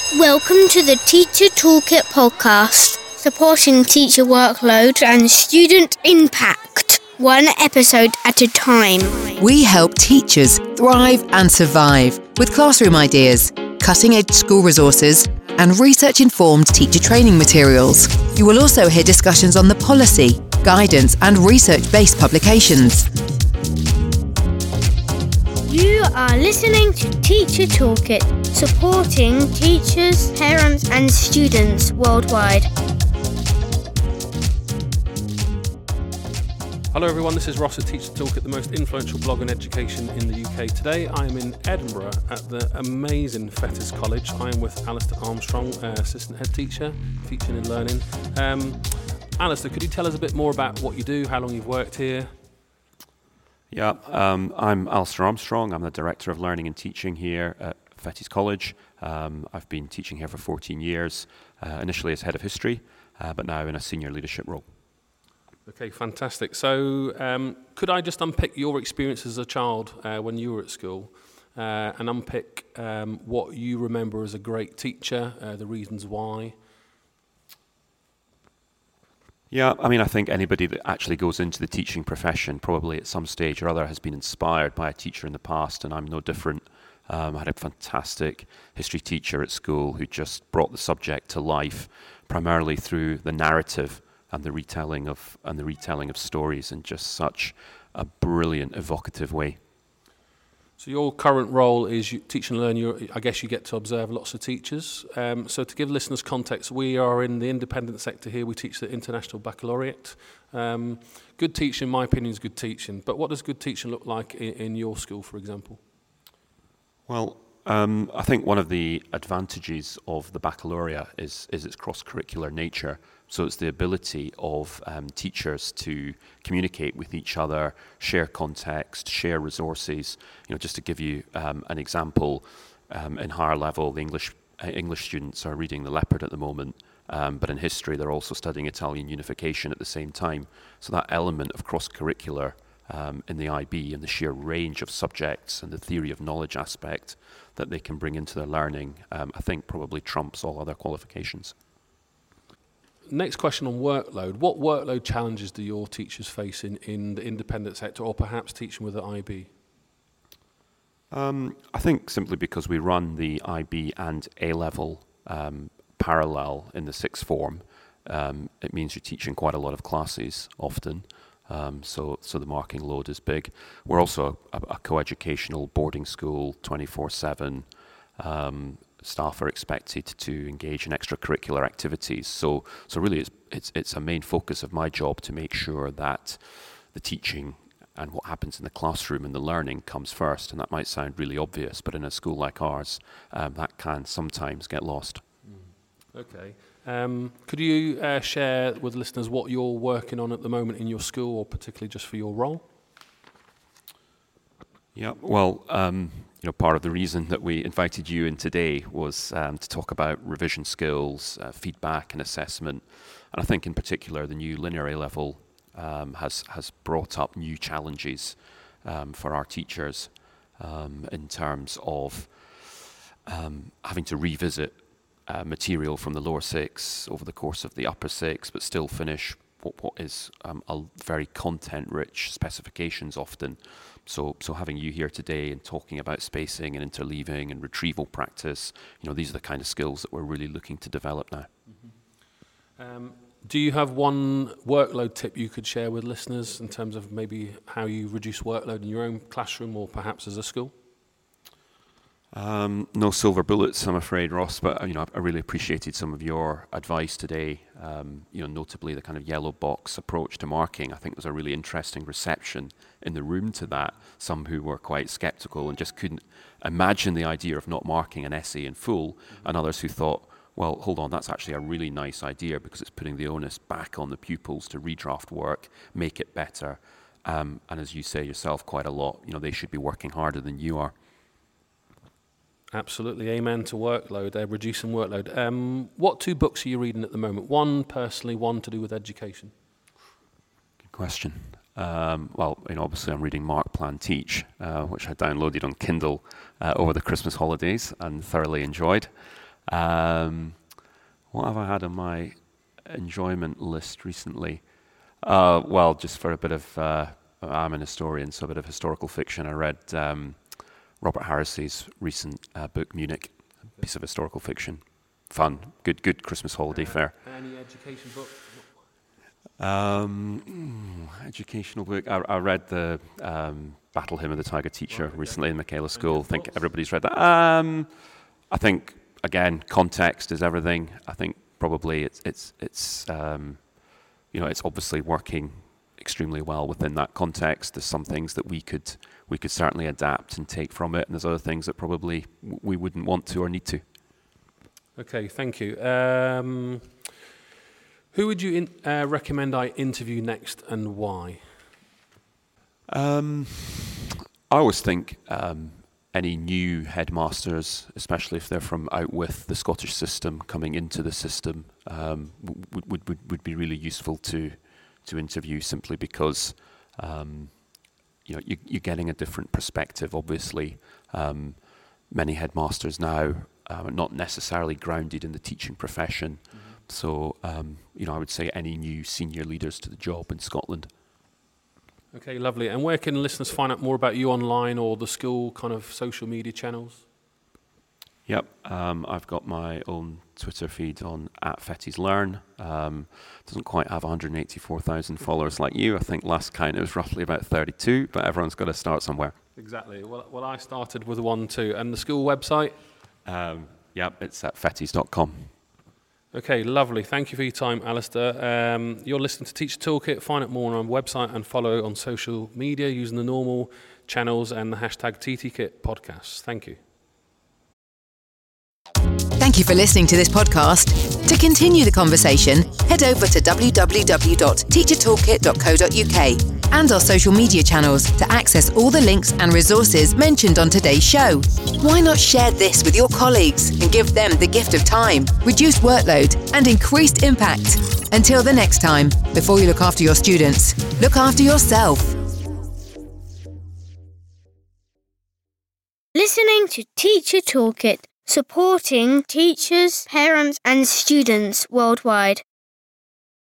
Welcome to the Teacher Toolkit podcast, supporting teacher workload and student impact, one episode at a time. We help teachers thrive and survive with classroom ideas, cutting-edge school resources, and research-informed teacher training materials. You will also hear discussions on the policy, guidance, and research-based publications. You are listening to Teacher Toolkit, supporting teachers, parents, and students worldwide. Hello everyone, this is Ross at Teacher Toolkit, the most influential blog on education in the UK. Today I am in Edinburgh at the amazing Fettes College. I am with Alistair Armstrong, Assistant Head Teacher, Teaching and Learning. Alistair, could you tell us a bit more about what you do, how long you've worked here? Yeah, I'm Alistair Armstrong. I'm the Director of Learning and Teaching here at Fettes College. I've been teaching here for 14 years, initially as Head of History, but now in a senior leadership role. Okay, fantastic. So could I just unpick your experience as a child when you were at school and unpick what you remember as a great teacher, the reasons why? Yeah, I mean, I think anybody that actually goes into the teaching profession probably at some stage or other has been inspired by a teacher in the past, and I'm no different. I had a fantastic history teacher at school who just brought the subject to life, primarily through the narrative and the retelling of stories in just such a brilliant, evocative way. So your current role is you teach and learn. I guess you get to observe lots of teachers. So to give listeners context, we are in the independent sector here. We teach the International Baccalaureate. Good teaching, in my opinion, is good teaching. But what does good teaching look like in your school, for example? Well, I think one of the advantages of the baccalaureate is its cross-curricular nature. So it's the ability of teachers to communicate with each other, share context, share resources. You know, just to give you an example, in higher level, the English students are reading The Leopard at the moment, but in history they're also studying Italian unification at the same time. So that element of cross-curricular in the IB and the sheer range of subjects and the theory of knowledge aspect that they can bring into their learning, I think probably trumps all other qualifications. Next question on workload. What workload challenges do your teachers face in the independent sector, or perhaps teaching with the IB? I think simply because we run the IB and A-level parallel in the sixth form, it means you're teaching quite a lot of classes often, so the marking load is big. We're also a co-educational boarding school, 24/7. Staff are expected to engage in extracurricular activities. So really it's a main focus of my job to make sure that the teaching and what happens in the classroom and the learning comes first. And that might sound really obvious, but in a school like ours, that can sometimes get lost. Okay. Could you share with listeners what you're working on at the moment in your school, or particularly just for your role? Yeah, well, part of the reason that we invited you in today was to talk about revision skills, feedback and assessment. And I think in particular the new linear A-level has brought up new challenges for our teachers in terms of having to revisit material from the lower six over the course of the upper six, but still finish what is a very content-rich specifications often. So having you here today and talking about spacing and interleaving and retrieval practice, these are the kind of skills that we're really looking to develop now. Mm-hmm. Do you have one workload tip you could share with listeners in terms of maybe how you reduce workload in your own classroom or perhaps as a school? No silver bullets, I'm afraid, Ross, but I really appreciated some of your advice today. Notably the kind of yellow box approach to marking. I think there was a really interesting reception in the room to that. Some who were quite sceptical and just couldn't imagine the idea of not marking an essay in full, and others who thought, well, hold on, that's actually a really nice idea because it's putting the onus back on the pupils to redraft work, make it better. And as you say yourself quite a lot, they should be working harder than you are. Absolutely, amen to workload, reducing workload. What two books are you reading at the moment? One personally, one to do with education. Good question. Obviously I'm reading Mark Plan Teach, which I downloaded on Kindle over the Christmas holidays and thoroughly enjoyed. What have I had on my enjoyment list recently? Well, just for a bit of, I'm an historian, so a bit of historical fiction. I read Robert Harris's recent book, Munich, a piece of historical fiction. Fun, good Christmas holiday fare. Any education book? Educational book. I read the Battle Hymn of the Tiger Teacher recently in Michaela School. I think everybody's read that. I think, again, context is everything. I think probably it's it's obviously working extremely well within that context. There's some things that we could certainly adapt and take from it, and there's other things that probably we wouldn't want to or need to. Okay, thank you. Who would you recommend I interview next, and why? I always think any new headmasters, especially if they're from out with the Scottish system, coming into the system, would be really useful to interview, simply because you're getting a different perspective. Obviously, many headmasters now are not necessarily grounded in the teaching profession. Mm-hmm. So, I would say any new senior leaders to the job in Scotland. Okay, lovely. And where can listeners find out more about you online or the school kind of social media channels? Yep, I've got my own Twitter feed on @FettiesLearn. Doesn't quite have 184,000 followers like you. I think last count it was roughly about 32, but everyone's got to start somewhere. Exactly. Well, I started with one too. And the school website? Yep, it's at fetties.com. Okay, lovely. Thank you for your time, Alistair. You're listening to Teacher Toolkit. Find out more on our website and follow on social media using the normal channels and the hashtag TTKit podcast. Thank you. Thank you for listening to this podcast. To continue the conversation, head over to www.teachertoolkit.co.uk and our social media channels to access all the links and resources mentioned on today's show. Why not share this with your colleagues and give them the gift of time, reduced workload, and increased impact? Until the next time, before you look after your students, look after yourself. Listening to Teacher Toolkit, supporting teachers, parents, and students worldwide.